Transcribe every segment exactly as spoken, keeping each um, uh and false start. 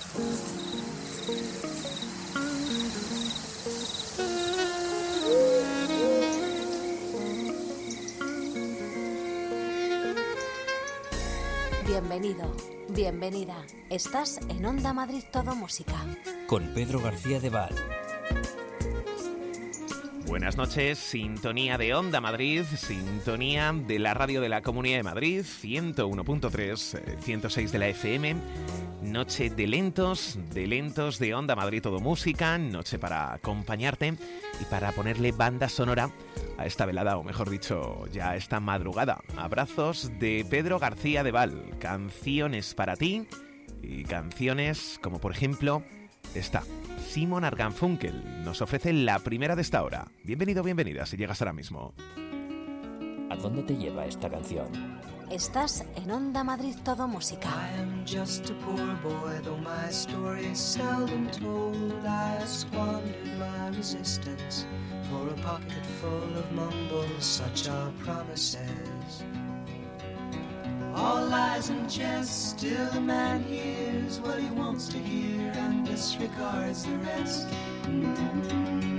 Bienvenido, bienvenida. Estás en Onda Madrid Todo Música. Con Pedro García de Val. Buenas noches, sintonía de Onda Madrid, sintonía de la radio de la Comunidad de Madrid, ciento uno punto tres, ciento seis de la F M. Noche de lentos, de lentos de Onda Madrid Todo Música, noche para acompañarte y para ponerle banda sonora a esta velada, o mejor dicho, ya a esta madrugada. Abrazos de Pedro García de Val, canciones para ti y canciones como por ejemplo esta. Simon and Garfunkel nos ofrece la primera de esta hora. Bienvenido, bienvenida si llegas ahora mismo. ¿A dónde te lleva esta canción? Estás en Onda Madrid Todo Música. I am just a poor boy, though my story is seldom told. I have squandered my resistance for a pocket full of mumbles, such are promises. All lies and jest, still a man hears what he wants to hear and disregards the rest. Mm-hmm.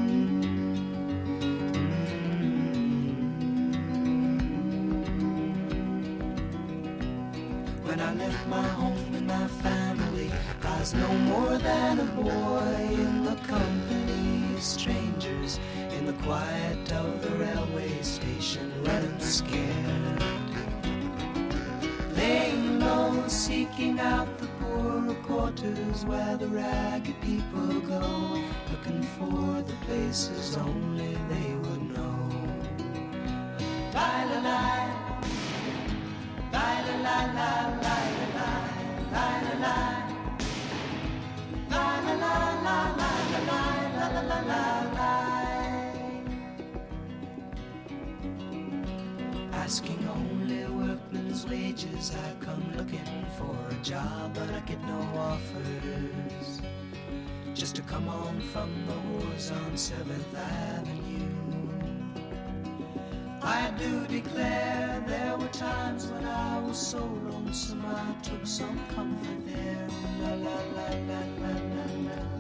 When I left my home and my family, I was no more than a boy in the company of strangers, in the quiet of the railway station, running scared. Laying low, seeking out the poorer quarters where the ragged people go, looking for the places only they would know. Lie-la-lie, lie-la-lie-lie, lie-la-lie, lie-la-lie, lie-la-lie, lie-la-lie, lie-la-lie. Asking only workmen's wages, I come looking for a job, but I get no offers. Just to come on from the whores on seventh Avenue. I do declare there were times when I was so lonesome I took some comfort there. La la la la la la la.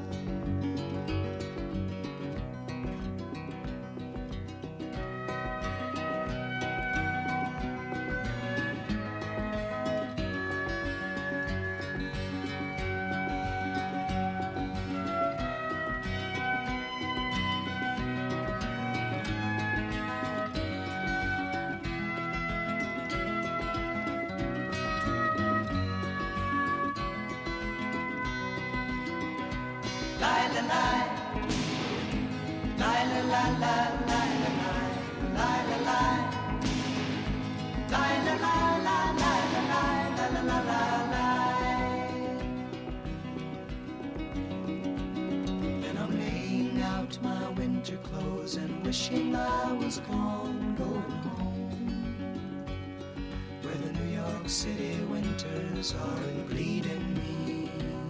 Wishing I was gone, going home, where the New York City winters are bleeding me,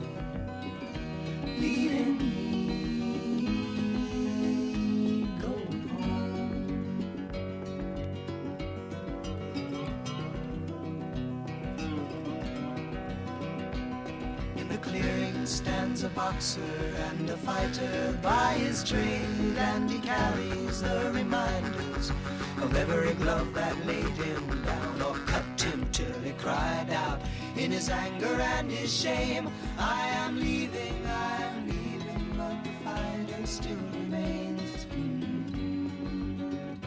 bleeding me, going home. In the clearing stands a boxer and a fighter by his trade, and he carries the reminders of every glove that laid him down or cut him till he cried out in his anger and his shame, I am leaving, I am leaving, but the fighter still remains. Mm-hmm.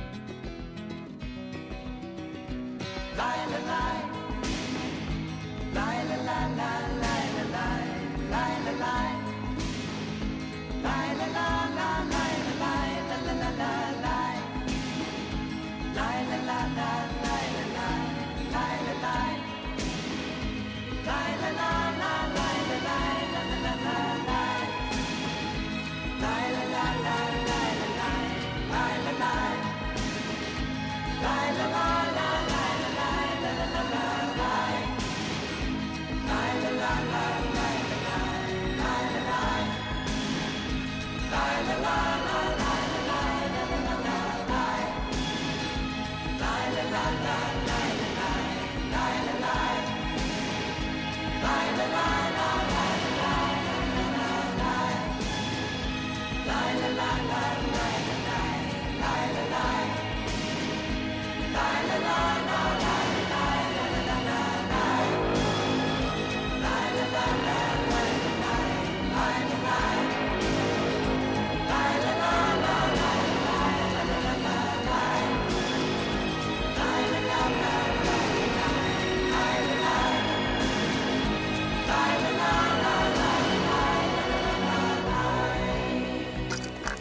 Lie, la, lie, lie, la, la, la, lie, la, lie, lie, la, lie, lie, la, la, la, lie, la, lie, la, la, la, la, lie, lie, la, la, la, lie, la, lie, lie, la, lie, lie, la, la, la, lie, la, lie, la, la, la, la, lie, lie, la, la, la, lie, la, lie, lie, la, lie, lie, la, la, la, lie, la, lie, la, la,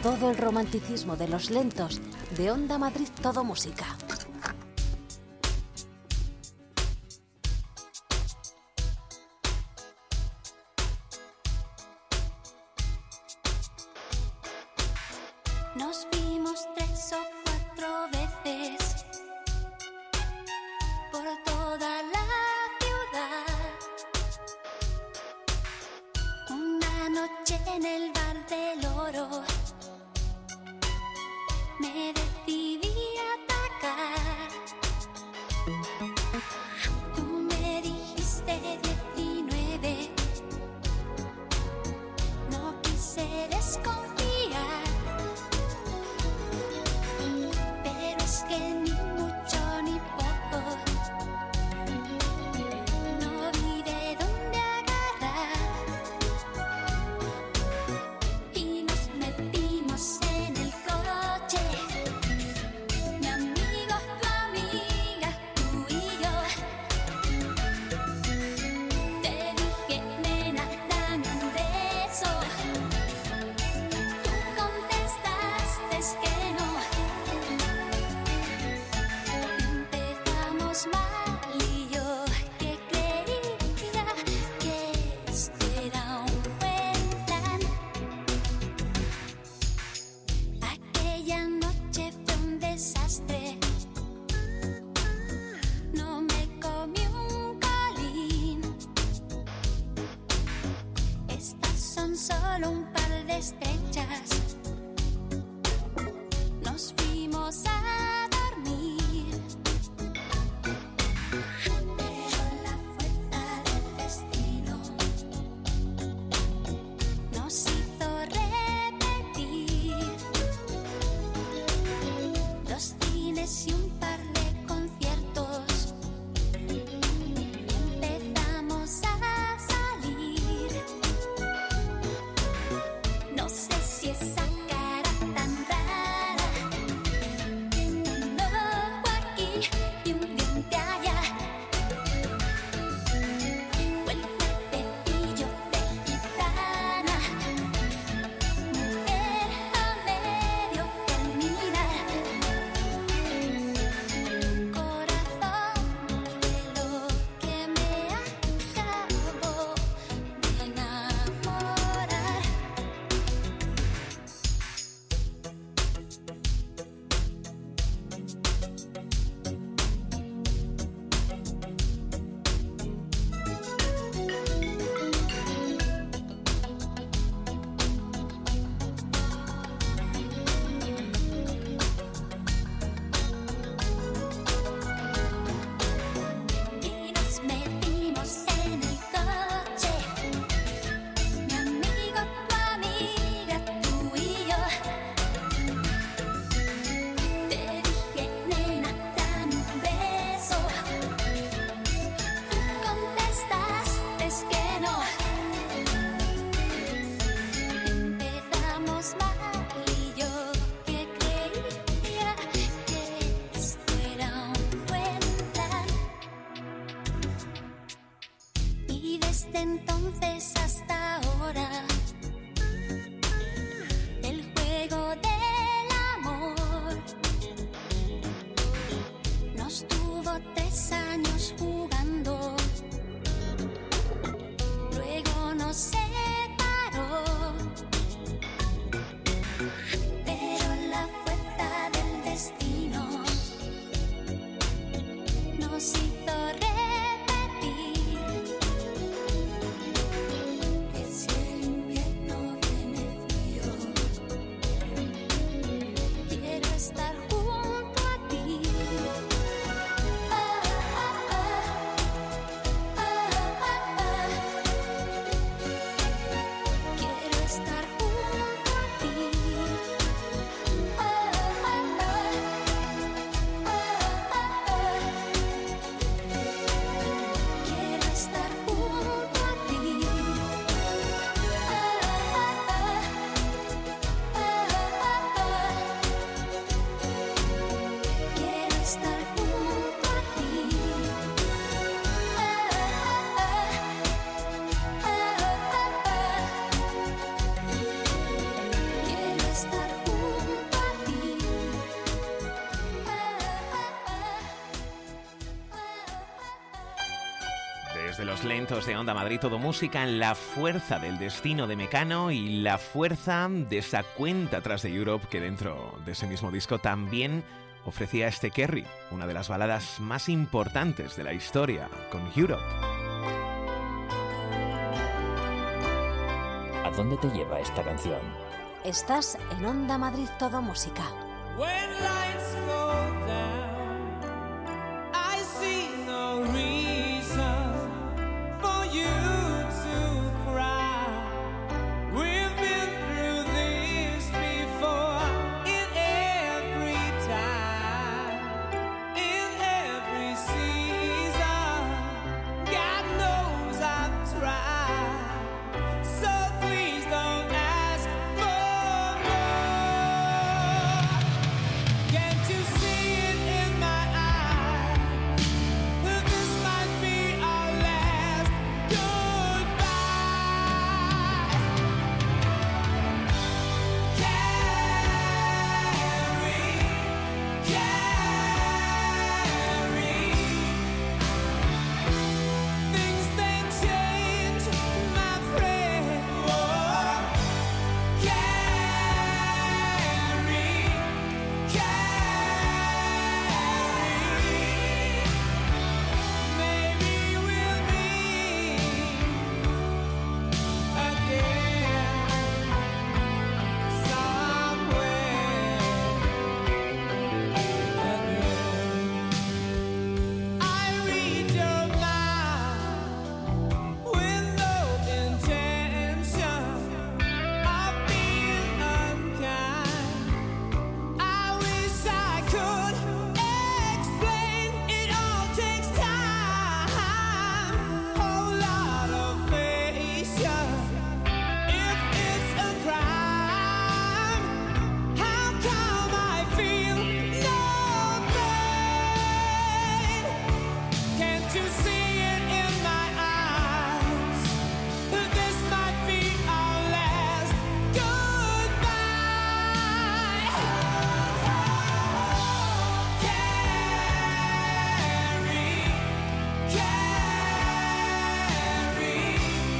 todo el romanticismo de los lentos de Onda Madrid Todo Música. Nos vimos tres o cuatro veces por toda la ciudad. Una noche en el bar del Oro me decidí a atacar. Tú me dijiste diecinueve, no quise desconfiar. Pero es que ni mucho ni poco, no vi de dónde agarrar. Y nos metimos en el coche, mi amigo, tu amiga, tú y yo. Te dije, nena, dame un beso. Tú contestaste que no. Empezamos mal y yo que creía que esto era un buen plan. Aquella noche fue un desastre, no me comí un colín. Estas son solo un par de estrechas, nos fuimos a dormir. Pero la fuerza del destino nos hizo repetir los cines y un par de conciertos. Empezamos a salir. No sé si esa cara tan rara, un ojo aquí y un diente allá, o el cuerpecillo de gitana, mujer a medio terminar. Corazón de lo que me acabo de enamorar. Y nos metimos en el coche, mi amigo, tu amiga, tú y yo. Te dije, nena, dame un beso. Tú contestaste que no. Empezamos mal y yo que creía que esto era un buen plan. Y desde entonces hasta ahora, el juego del amor nos tuvo tres años jugando, luego nos separó. Pero la fuerza del destino nos hizo repetir que si el los lentos de Onda Madrid, todo música, en la fuerza del destino de Mecano y la fuerza de esa cuenta atrás de Europe que dentro de ese mismo disco también ofrecía este Kerry, una de las baladas más importantes de la historia, con Europe. ¿A dónde te lleva esta canción? Estás en Onda Madrid, todo música. When lights go down, I see no reason for you to cry. We've been through this before, in every time, in every season. God knows I've tried, so please don't ask for more. Can't you see it in my eyes? This might be our last goodbye. Carry, carry. Things they change, my friend. Oh, carry, carry. Maybe we'll meet again somewhere again. I read your mind with no intention of being unkind. I wish I could explain. It all takes time, whole lot of patience. If it's a crime, how come I feel no pain? Can't you see it in my eyes? This might be our last goodbye. Carry, carry.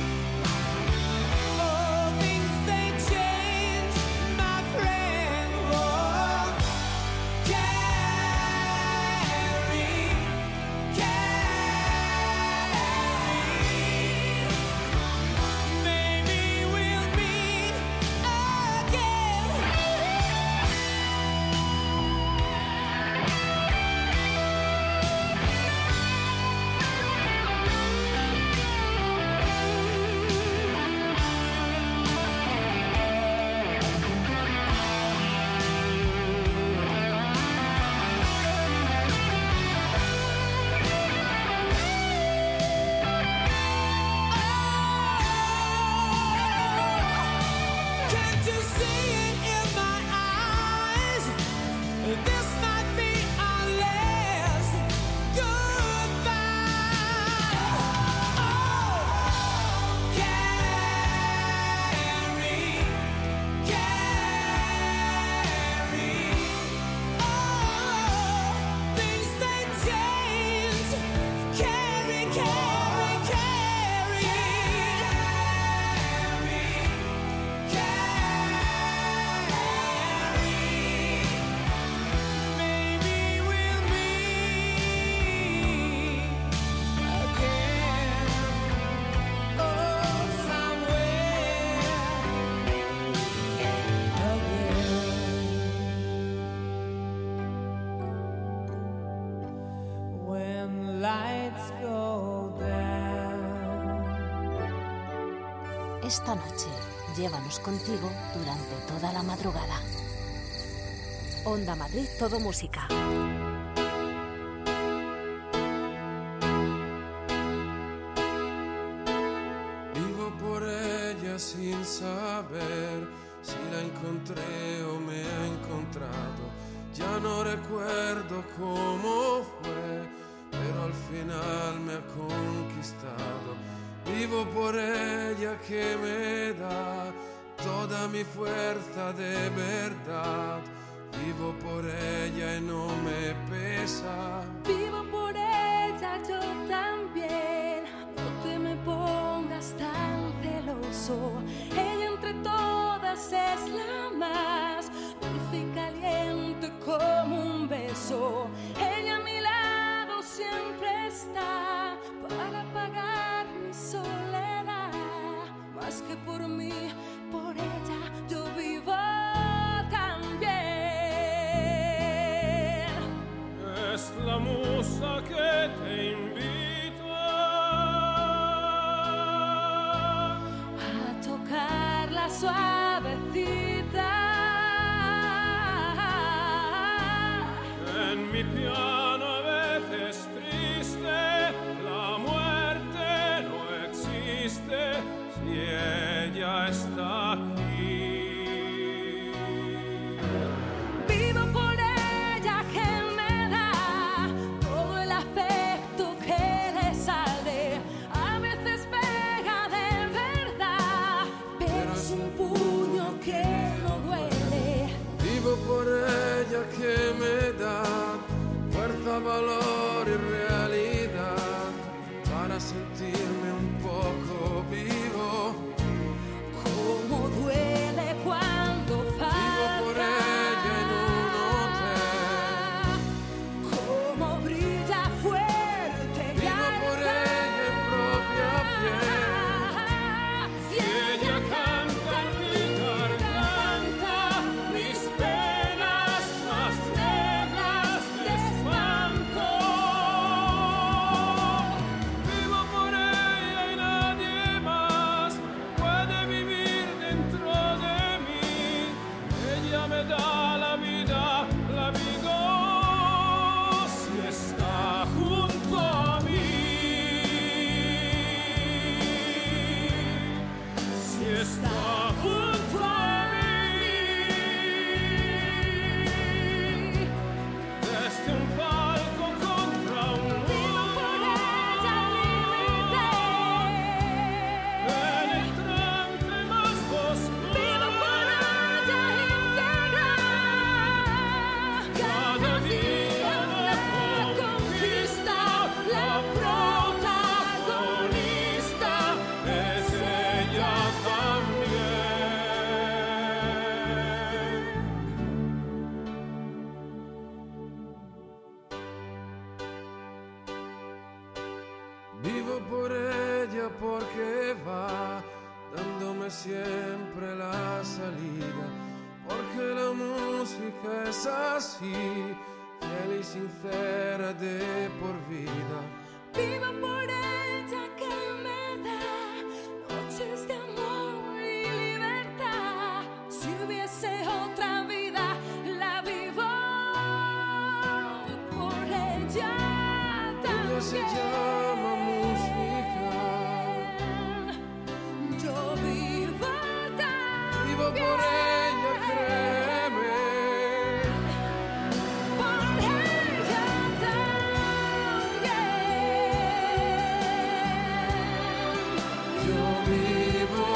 Oh, things they change, my friend. Oh, carry, carry. Maybe we'll meet again. Can't you see it in my eyes? This might be our last goodbye. Oh, carry, carry. Oh, things they change. Carry, carry, carry. Maybe we'll meet again. Oh, somewhere again. When lights go down. Esta noche, llévanos contigo durante toda la madrugada. Onda Madrid, todo música. Vivo por ella sin saber si la encontré o me ha encontrado. Ya no recuerdo cómo fue, pero al final me ha conquistado. Vivo por ella que me da toda mi fuerza de verdad. Vivo por ella y no me pesa. Vivo por ella yo también. No te pongas tan celoso. Ella entre todas es la más dulce y caliente como un beso. Ella a mi lado siempre está para apagar mi soledad. Más que por mí, por ella yo vivo también. Es la musa que te invita a tocar la suavecita en mi piano. A veces triste, la muerte no existe si ella está aquí. Vivo por ella que me da todo el afecto que le sale. A veces pega de verdad, pero es un puño que no duele. Vivo por ella que me da fuerza, valor y realidad para sentirme un poco vivo. Cómo duele cuando falta. Vivo por ella en un hotel. Cómo brilla fuerte y Vivo por ella en propia piel. Y ella canta en mi garganta mis penas más negras de espanto. Vivo por ella y nadie más puede vivir dentro de mí. Ella me da la vida, la vivo si está junto a mí. Si está junto a mí. Desde un palco contra un muro, penetrante más oscuro. Cada día la conquista, la protagonista es ella también. Vivo por ella porque va dándome siempre la salida, porque la música es así, fiel y sincera de por vida. Vivo por ella que me da noches de amor y libertad. Si hubiese otra vida, la vivo por ella también. Ella se llama música. Yo vivo también. Vivo por ella, créeme. Por ella también. Yo vivo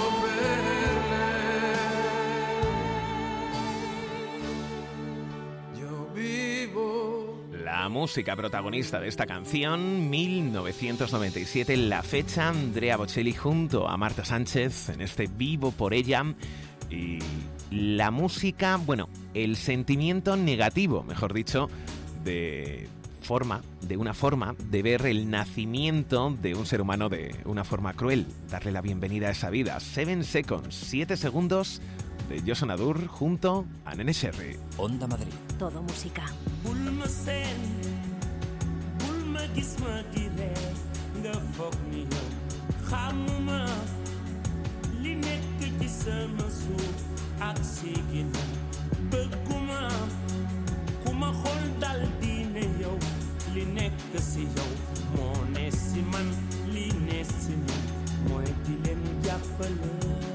verle. Yo vivo. La música protagonista de esta canción, mil novecientos noventa y siete, la fecha, Andrea Bocelli junto a Marta Sánchez en este Vivo por ella. Y la música, bueno, el sentimiento negativo, mejor dicho, de forma, de una forma de ver el nacimiento de un ser humano de una forma cruel, darle la bienvenida a esa vida. Seven Seconds, siete segundos de Joson Adur junto a Nene Sherry. Onda Madrid. Todo música. bul ma seen bul ma gis ma di reer nga foog ni yow xamuma li nekk ci sama suuf ak si ginnaaw bëgguma ku ma xool dal di ne yow li nekk si yow moo ne si man li ne si man mooy di leen jàppale.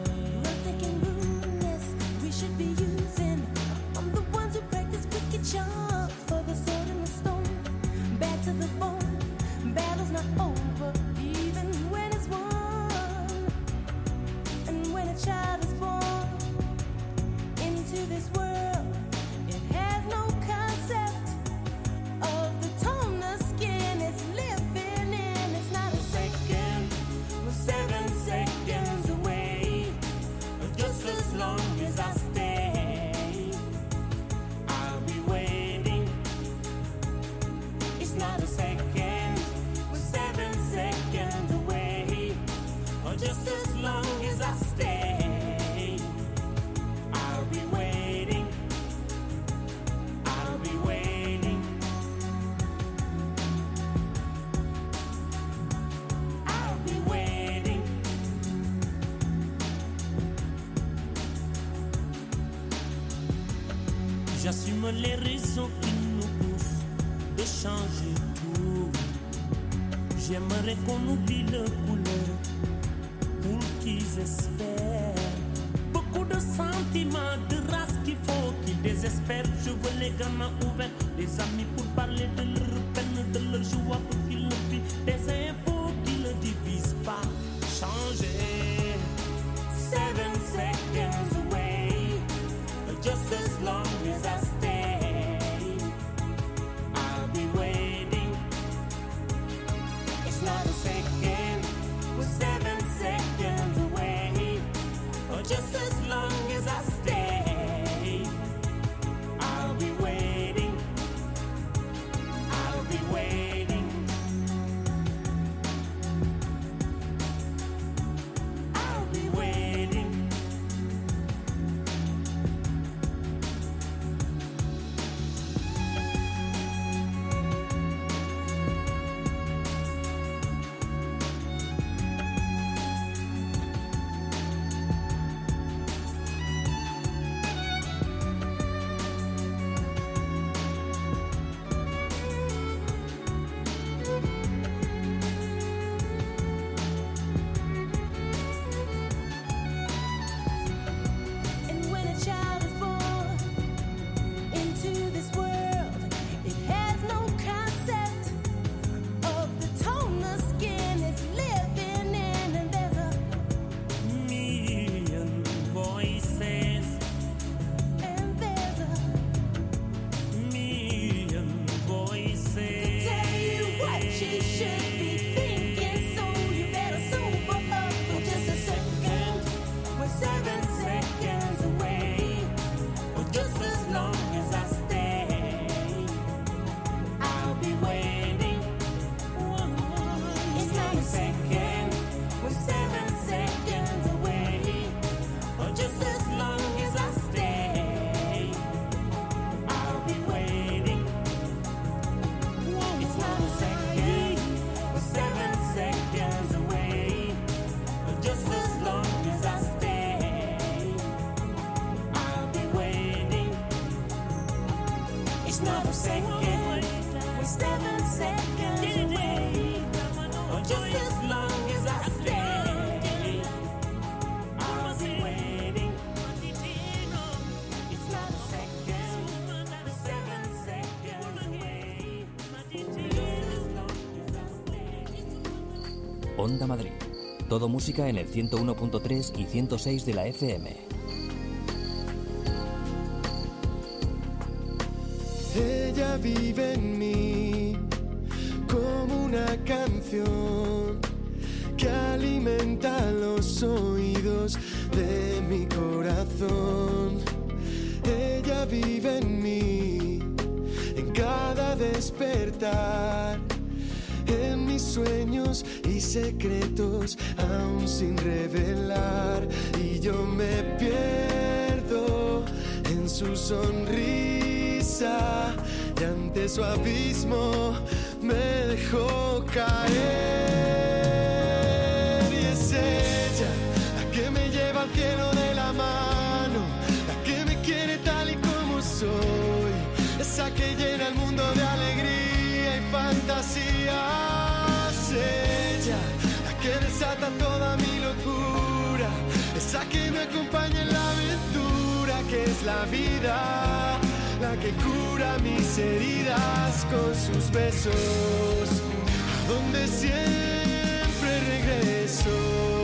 We should be using. I'm the ones who practice wicked charms for the sword and the stone. Bad to the bone. Battle's not over, even when it's won. And when a child is born into this world, it has no concept of the tone the skin is living in. It's not a second, a as long as I stay, I'll be waiting, I'll be waiting, I'll be waiting. J'assume les raisons qui nous poussent de changer tout. J'aimerais qu'on oublie le couleur pour qu'ils espèrent. Beaucoup de sentiments, de race qu'il faut qu'ils désespèrent. Je veux les gamins ouverts, des amis pour parler de leur peine, de leur joie pour qu'ils le vivent. Des infos qui ne divisent pas. Changer. Seven seconds away, just as long as I stay, I'll be waiting. It's not a second, we're seven seconds away. Or just as long as I stay, I'll be waiting, I'll be waiting, I'll be waiting. And when a child is born into this world, it has no concept of the tone the skin is living in, and there's a Million voices, and there's a million voices. tell you what you should be thinking, so you better sober up for just a second. We're seven seconds away, Or just as long as I stay, I'll be waiting. it's not a Second, we're seven seconds away. or just as long as I stay, I'll be waiting. It's not a second, we're seven seconds away. Or just as long as I stay, I'll be waiting. It's not a second, We're seven seconds away. or just as long as I stay, I'll be waiting. It's not a second, we're seven seconds away. Just as long as I stay. Onda Madrid. Todo música en el ciento uno punto tres y ciento seis de la F M. Ella vive en mí como una canción que alimenta los oídos de mi corazón. Ella vive en mí en cada despertar, en mis sueños y secretos aún sin revelar, y yo me pierdo en su sonrisa y ante su abismo me dejó caer. Y es ella la que me lleva al cielo de la mano, la que me quiere tal y como soy, esa que llena el mundo de alegría y fantasías. Ella la que desata toda mi locura, esa que me acompaña en la aventura que es la vida, la que cura mis heridas con sus besos, a donde siempre regreso.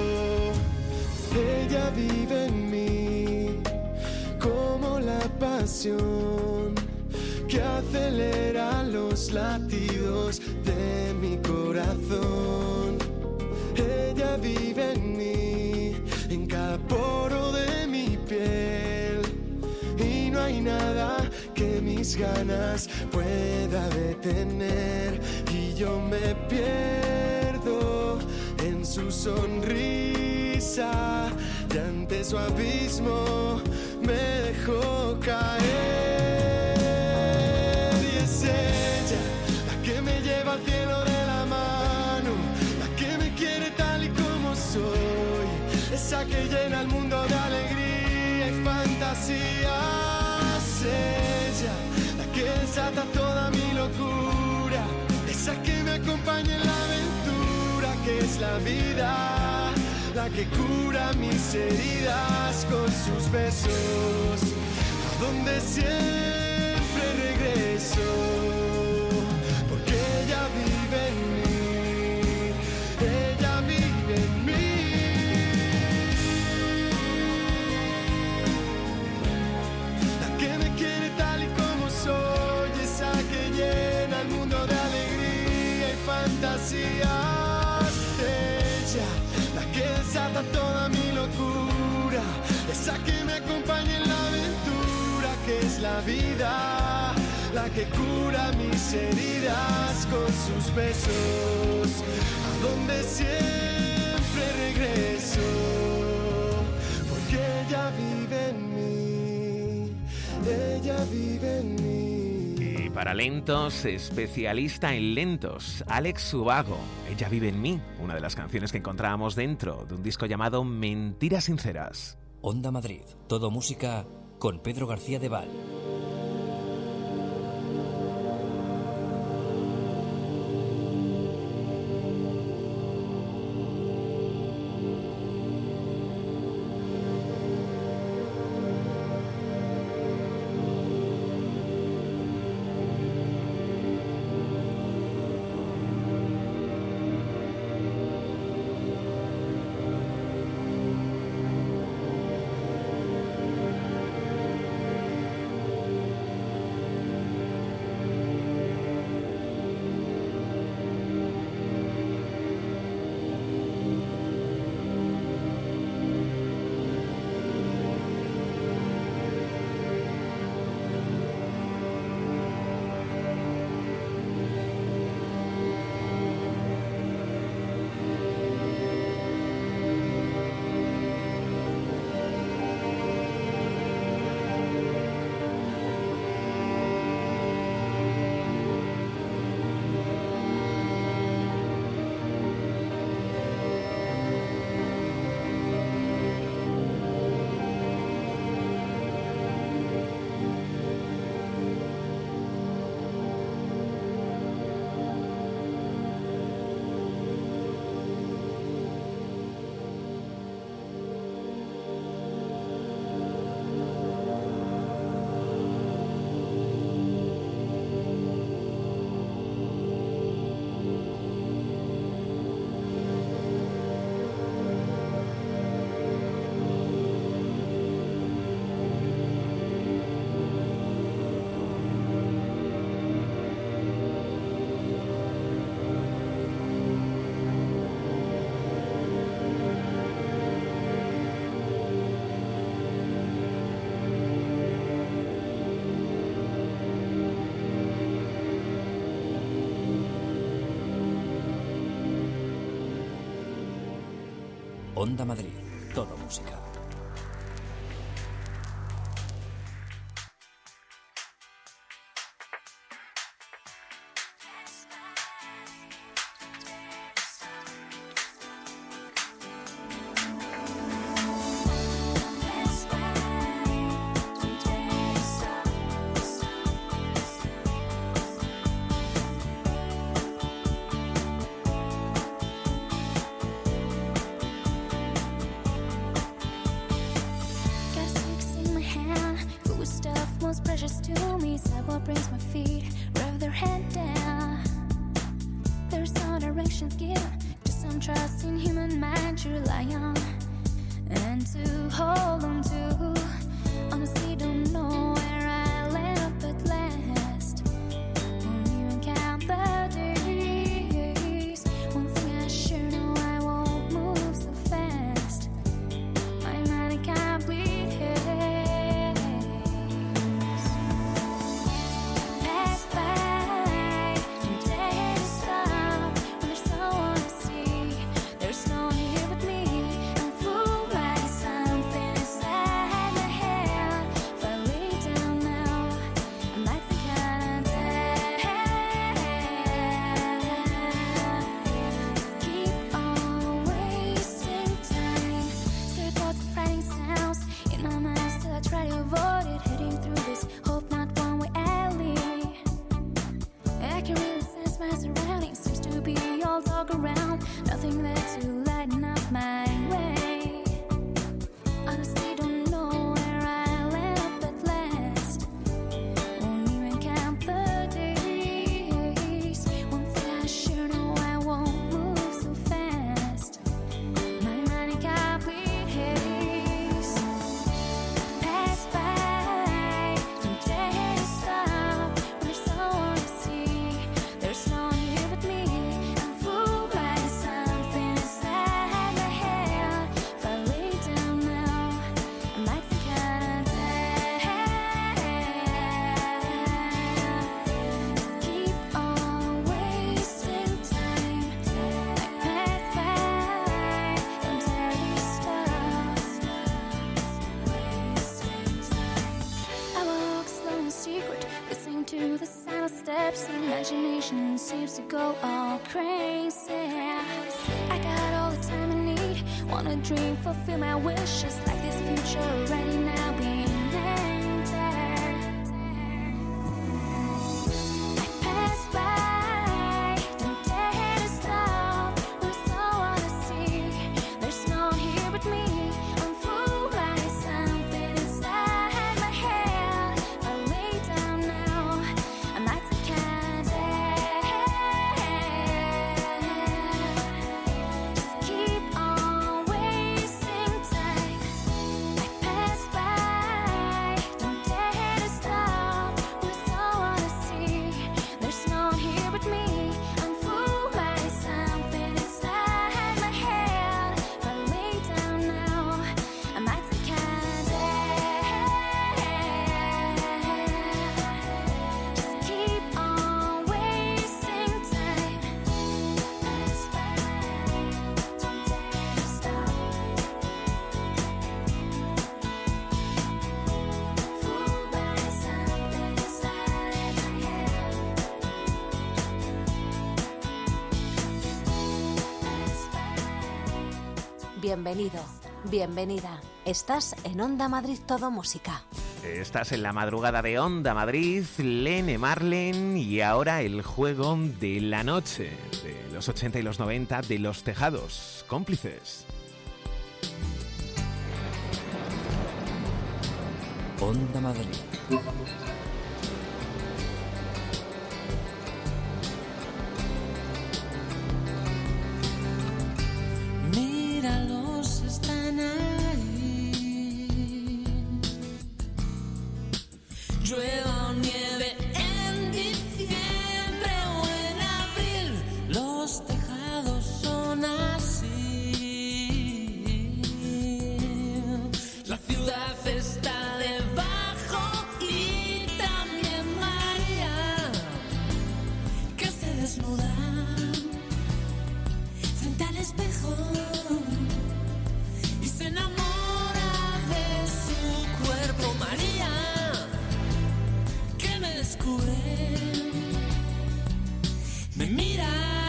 Ella vive en mí como la pasión que acelera los latidos de mi corazón. Ella vive en mí, en cada poro de mi piel, y no hay nada que mis ganas pueda detener. Y yo me pierdo en su sonrisa sonrisa y ante su abismo me dejó caer. Y es ella la que me lleva al cielo de la mano, la que me quiere tal y como soy, esa que llena el mundo de alegría y fantasías. Ella la que desata toda mi locura, esa que me acompaña en la aventura que es la vida, la que cura mis heridas con sus besos, a donde siempre regreso, porque ella vive en mí, ella vive en mí. La que me quiere tal y como soy, esa que llena el mundo de alegría y fantasías. Ella, la que desata toda mi locura, esa que me acompaña en la aventura que es la vida, la que cura mis heridas con sus besos, a donde siempre regreso, porque ella vive en mí, ella vive en mí. Y para lentos, especialista en lentos, Alex Subago, Ella vive en mí, una de las canciones que encontrábamos dentro de un disco llamado Mentiras Sinceras. Onda Madrid, todo música con Pedro García de Val. Onda Madrid, todo música. There's no one to see. There's no one here but me. I'm full my dream, fulfill my wishes, like this future already now being entered. I pass by, don't dare to stop, we're so on the sea. There's no one here but me. I'm fooled by something inside my head. I lay down now, I might take cancer. Just keep on wasting time. I pass by, don't dare to stop. We're so on the sea. There's no one here but me. I'm fooled by something inside my head. If I lay down now, I might take cancer. Just keep on wasting time. Pass by, don't dare to stop. Fooled by something inside my head. Pass by. Bienvenido, bienvenida. Estás en Onda Madrid Todo Música. Estás en la madrugada de Onda Madrid, Lene Marlen, y ahora el juego de la noche, de los ochenta y los noventa, de Los Tejados, cómplices. Onda Madrid. Míralos, están ahí. Llueva o nieve en diciembre o en abril, los tejados son así. La ciudad está debajo y también María, que se desnuda frente al espejo y se enamora de su cuerpo. María, que me descubre, me mira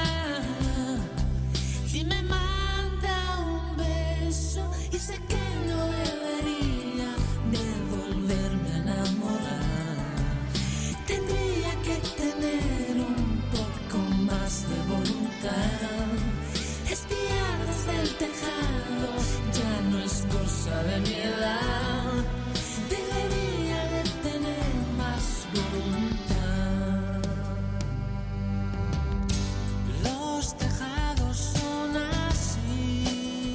y me manda un beso, y sé que no debería de volverme a enamorar. Tendría que tener un poco más de voluntad. Espiar desde el tejado ya no es cosa de mi edad. Debería de tener más voluntad. Los tejados son así,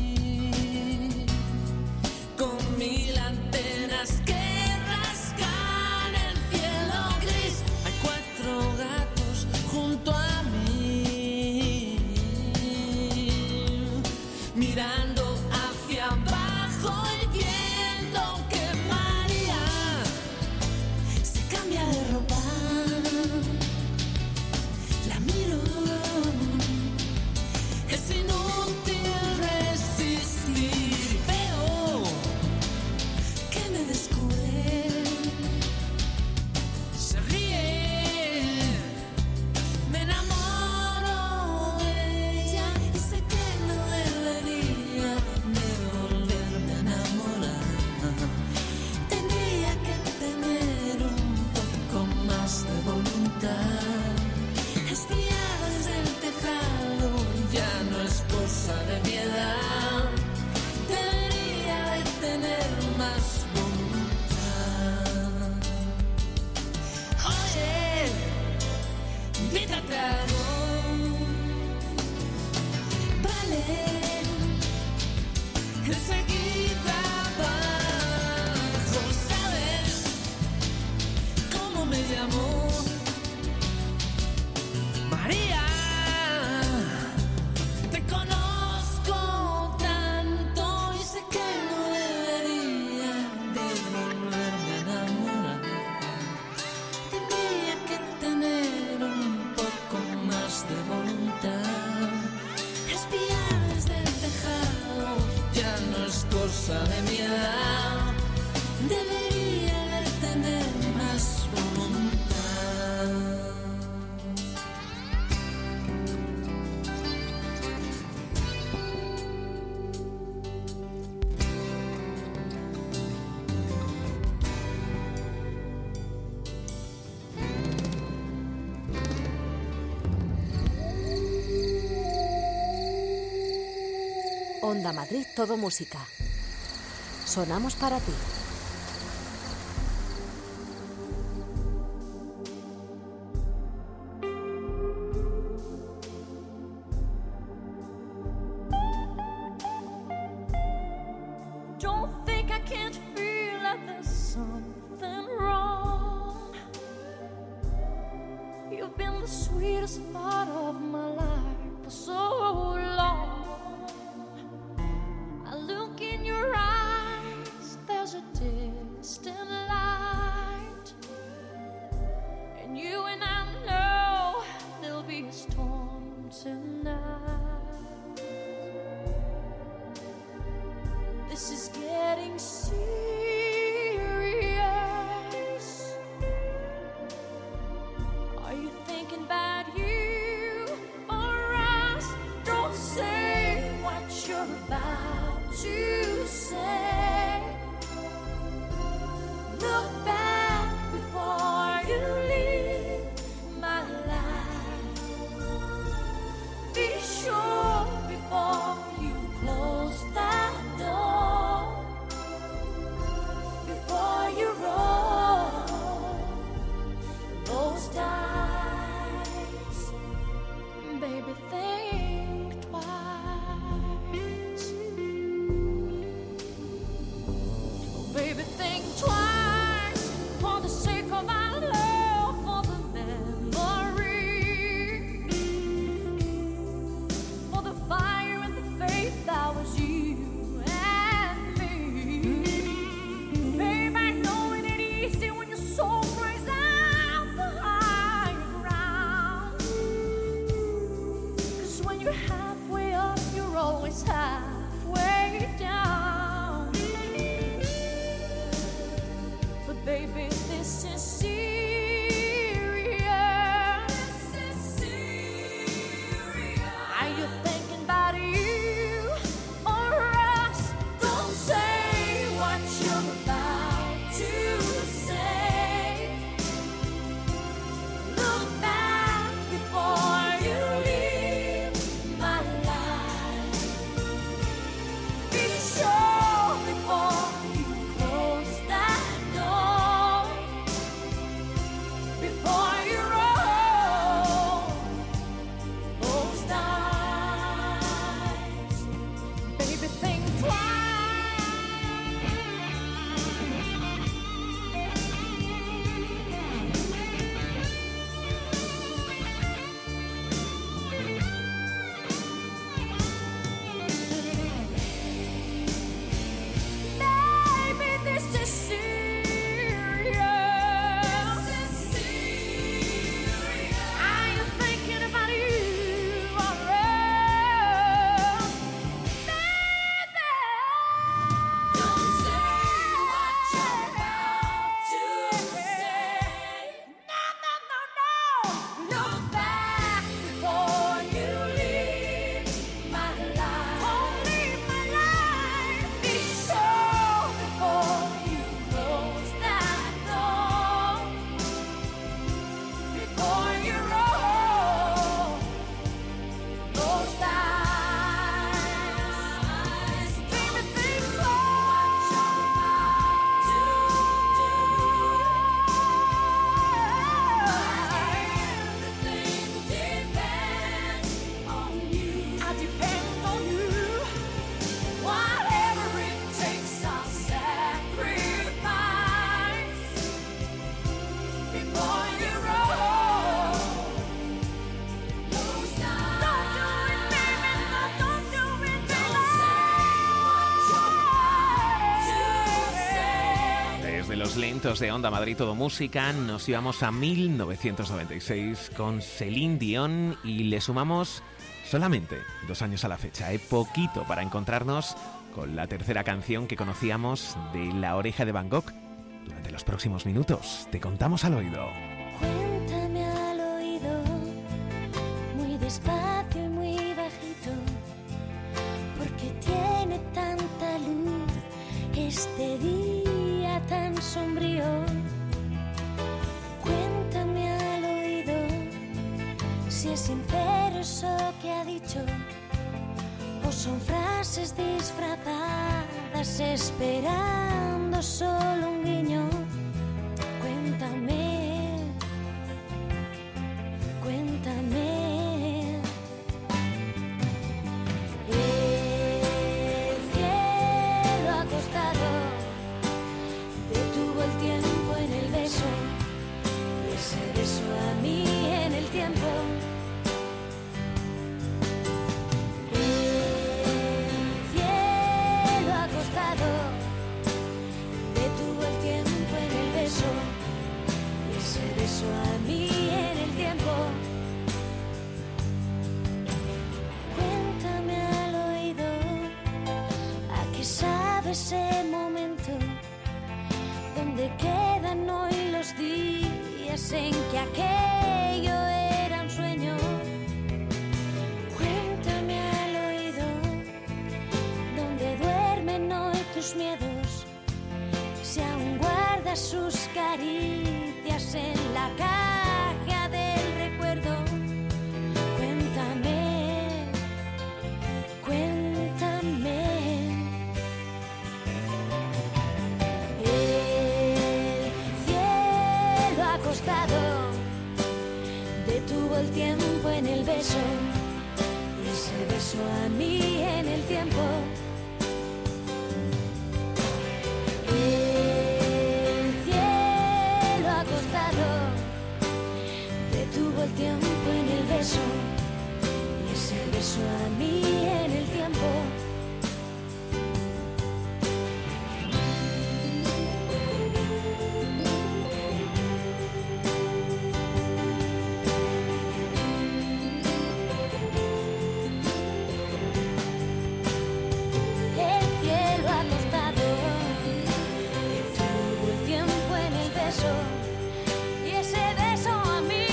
con mil antenas que rascan el cielo gris. Hay cuatro gatos junto a mí, mirando hacia abajo y viendo que María se cambia de ropa. La miro, es inútil resistir. Veo que me descubre, se ríe, me enamoro de ella, y sé que no debería de volverme a enamorar. Tendría que tener un poco más de voluntad. Espiar desde el tejado ya no es cosa de mi edad. Debería de tener más voluntad. Oye, invita trago, vale, enseguida bajo. ¿Sabes cómo me llamo? María, te conozco tanto y sé que no debería de volverme a enamorar. Tendría que tener un poco más de voluntad. Espiar desde el tejado ya no es cosa de mi edad. Debería de tener más voluntad. Onda Madrid Todo Música. Sonamos para ti. Don't think I can't feel like there's something wrong. You've been the sweetest part of my life for so long. I look in your eyes, there's a distant light, and you and I know there'll be a storm tonight. This is getting serious. Are you thinking about you or us? Don't say what you're about to say. Look back before you leave my life. Be sure before you close that door. Before you roll those dice, baby, think twice. Oh, baby, think twice for the sake of our love, for the memory, for the fire and the faith that was you and me. Babe, I know it ain't easy when your soul cries out the higher ground. 'Cause when you're halfway up, you're always halfway down. But baby, this is serious. This is serious. Are you thinking about you or us? Don't say what you're about to say. Look back before you leave my life. Be sure before you close that door. Before you roll those dice, baby, think twice. Baby, this is serious. This is serious. Are you thinking about you or us? Baby, don't say what you're about to say. No, no, no, no. Look back before you leave my life. Oh, leave my life. Be sure before you close that door. Before you roll those dice, baby, think twice. Everything depends on you. I depend on you. Whatever it takes, I'll sacrifice. Before you roll those dice. Don't do it, baby. No, don't do it, baby. Don't say what you're about to say. Desde los lentos de Onda Madrid Todo Música nos íbamos a mil novecientos noventa y seis con Celine Dion y le sumamos solamente dos años a la fecha, ¿eh? Poquito para encontrarnos con la tercera canción que conocíamos de La Oreja de Van Gogh. Durante los próximos minutos te contamos al oído. Cuéntame al oído, muy despacio y muy bajito, porque tiene tanta luz este día tan sombrío. Cuéntame al oído si es sincero eso que ha dicho, o ¿O son frases disfrazadas esperando solo un guiño? Cuéntame, cuéntame. El cielo acostado detuvo el tiempo en el beso, y ese beso a mí en el tiempo. A mí en el tiempo. Cuéntame al oído a qué sabe ese momento, donde quedan hoy los días en que aquello era un sueño. Cuéntame al oído donde duermen hoy tus miedos, si aún guardas sus caricias en la caja del recuerdo. Cuéntame, cuéntame. El cielo acostado detuvo el tiempo en el beso, y ese beso a mí en el tiempo. Detuvo el tiempo en el beso, y ese beso a mí en el tiempo. El cielo acostado detuvo el tiempo en el beso, y ese beso a mí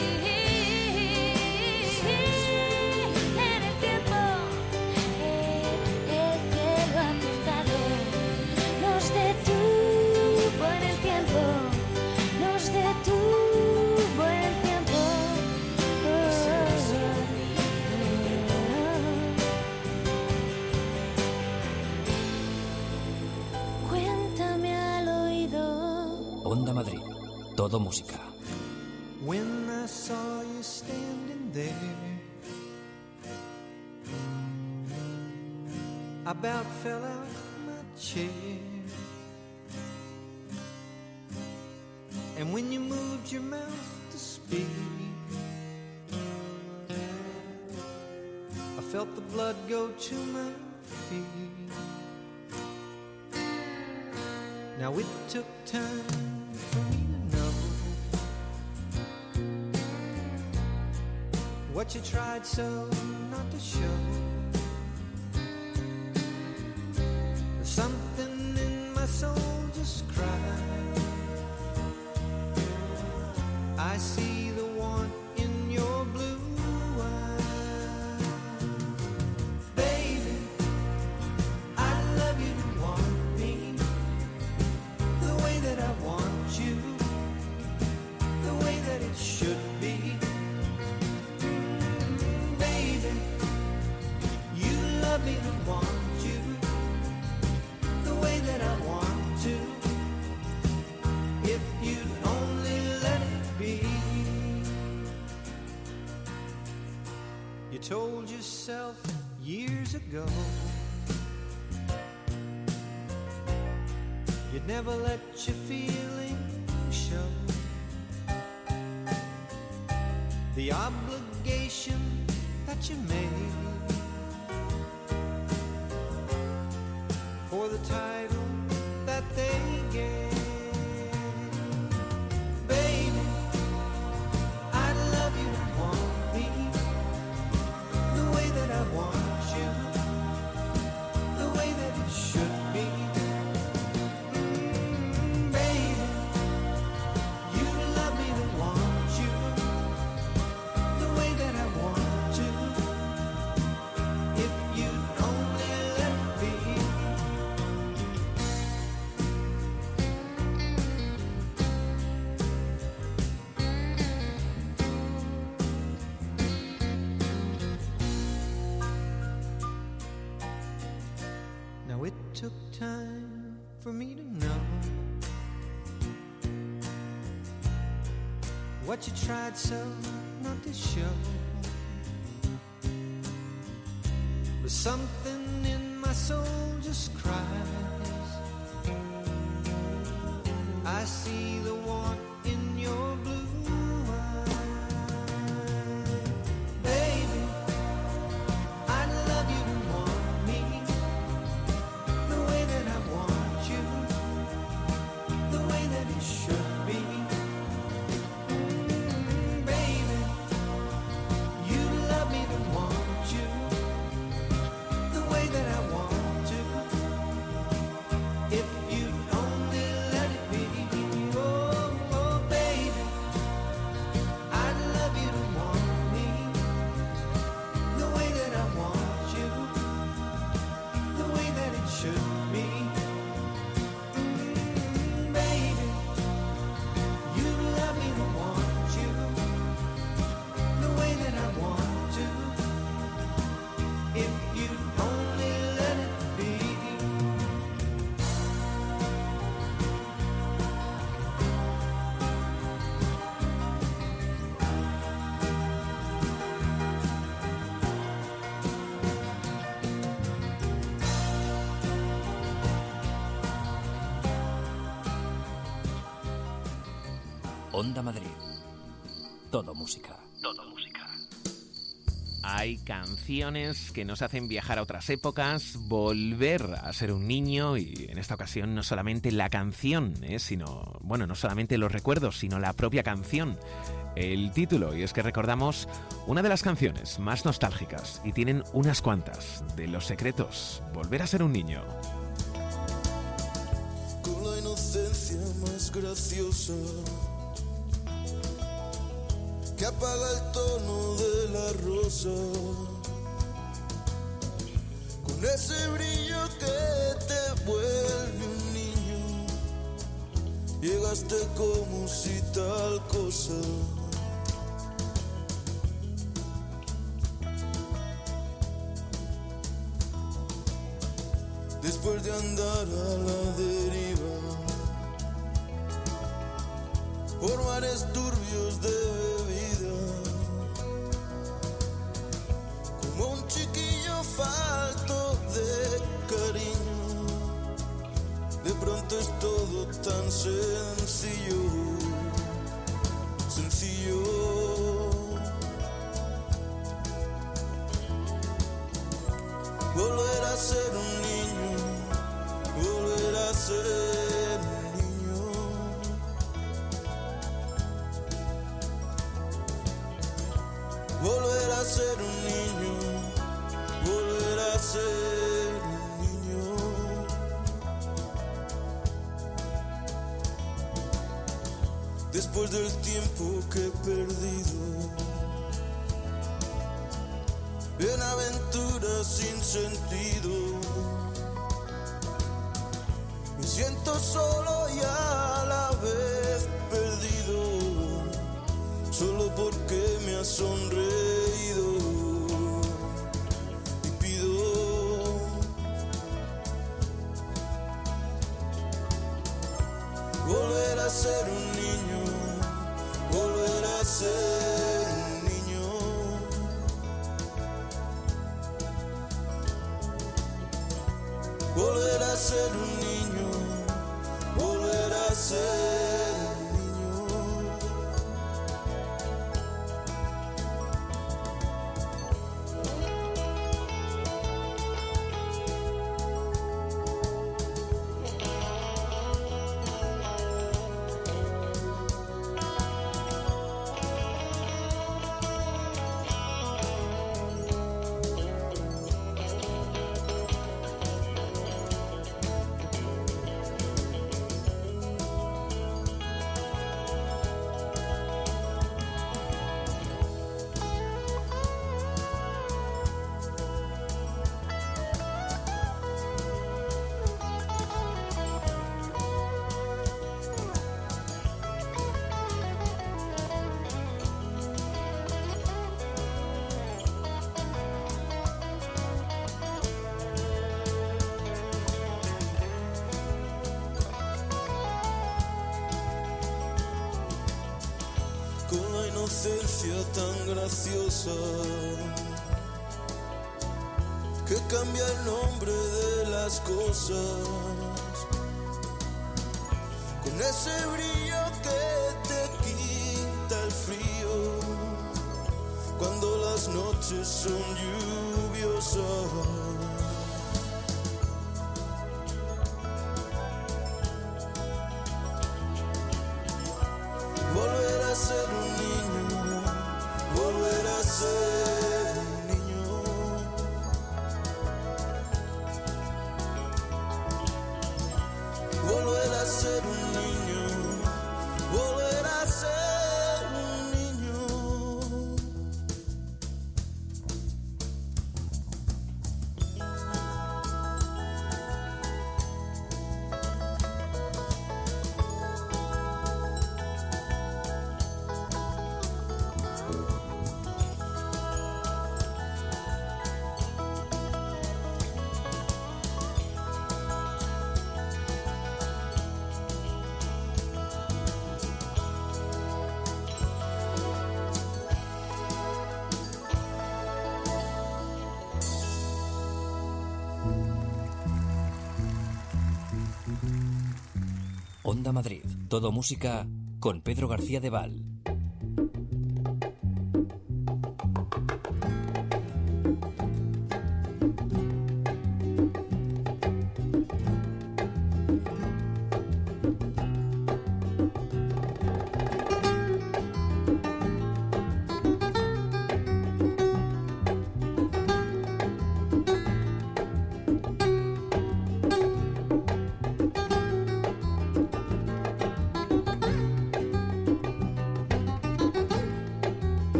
en el tiempo. El cielo acostado nos detuvo en el tiempo, nos detuvo en el tiempo. Cuéntame al oído. Onda Madrid, todo música. When I saw you standing there, I about fell out my chair. And when you moved your mouth to speak, I felt the blood go to my feet. Now it took time for me to know what you tried so not to show. There's something in my soul just cried. I see the want in your blue eyes. Baby, I love you to want me the way that I want you, the way that it should be. Me to want you the way that I want to, if you'd only let it be. You told yourself years ago you'd never let your feelings show. The obligation that you made for the title that they gave. Baby, I love you and want me the way that I want you, the way that it should be. Mm, baby, you love me and want you the way that I want to, if you'd only let it be. time for me to know what you tried so not to show. But something in my soul just cries. I see the want in your blue eyes. Baby, I'd love you to want me the way that I want you, the way that it should be. Mm, baby, you'd love me to want you the way that I want to, if you only let it be. Oh, oh, baby, I'd love you to want me the way that I want you, the way that it should be. Mm, baby, you'd love me to want you the way that I want to, if you only let it be. Onda Madrid. Todo música. Todo música. Hay canciones que nos hacen viajar a otras épocas, volver a ser un niño, y en esta ocasión no solamente la canción, ¿eh? sino, bueno, no solamente los recuerdos, sino la propia canción, el título. Y es que recordamos una de las canciones más nostálgicas, y tienen unas cuantas, de Los Secretos, Volver a ser un niño. Con la inocencia más graciosa que apaga el tono de la rosa, con ese brillo que te vuelve un niño, llegaste como si tal cosa. Después de andar a la deriva por mares turbios de bebida, como un chiquillo falto de cariño, de pronto es todo tan sencillo, sencillo. Volver a ser un niño, volver a ser un niño. Volver a ser un niño, volver a ser un niño. Después del tiempo que he perdido en aventuras sin sentido, me siento solo y a la vez perdido, solo porque me has sonreído, y pido volver a ser un niño, volver a ser un niño, volver a ser un niño, volver a ser un niño. existencia tan graciosa que cambia el nombre de las cosas, con ese brillo que te quita el frío cuando las noches son lluviosas. Volver a ser un niño, volver a ser un niño. Volver a ser un niño, volver a ser un niño. Onda Madrid, todo música con Pedro García de Val.